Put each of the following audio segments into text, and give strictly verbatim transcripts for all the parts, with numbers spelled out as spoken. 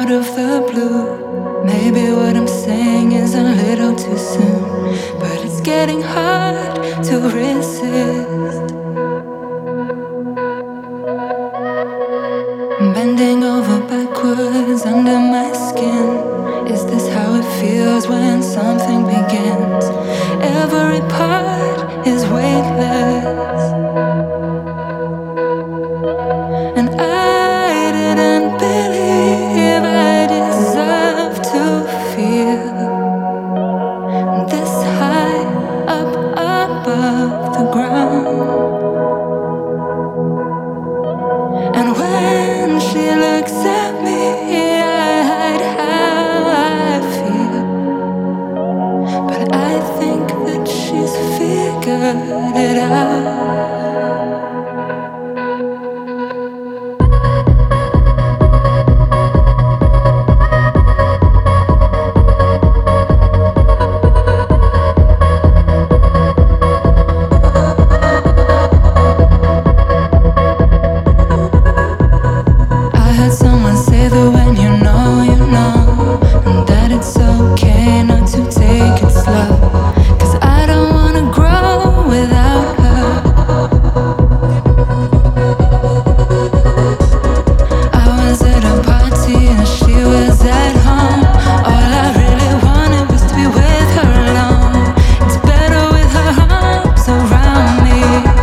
out of the blue. Maybe what I'm saying is a little too soon, but it's getting hard to resist. Bending over backwards under my skin. Is this how it feels when something begins? Every part is weightless, and I didn't believe I deserved to feel this high up above the ground. And when she looks at me, I hide how I feel, but I think that she's figured it out. Someone say that when you know, you know, and that it's okay not to take it slow, 'cause I don't wanna grow without her. I was at a party and she was at home. All I really wanted was to be with her alone. It's better with her arms around me.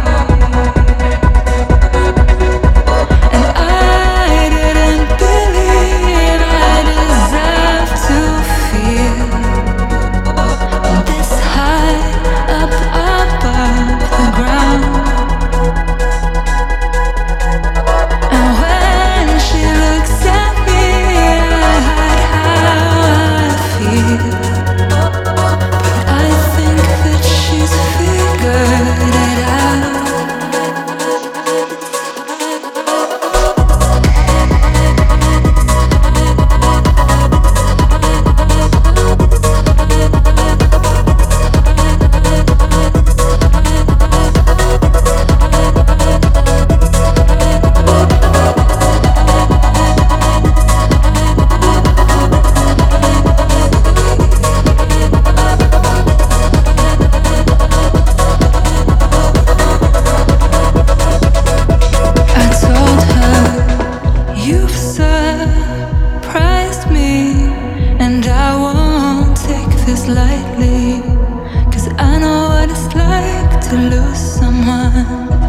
Lightly, 'cause I know what it's like to lose someone.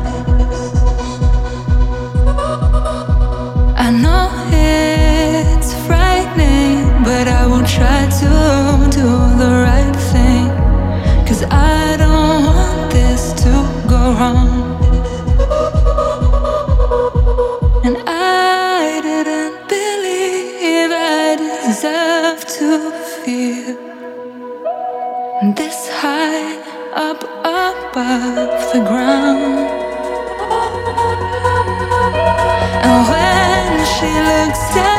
I know it's frightening, but I will try to do the right thing, 'cause I don't want this to go wrong. And I didn't believe I deserved to feel this high up above the ground. And when she looks down,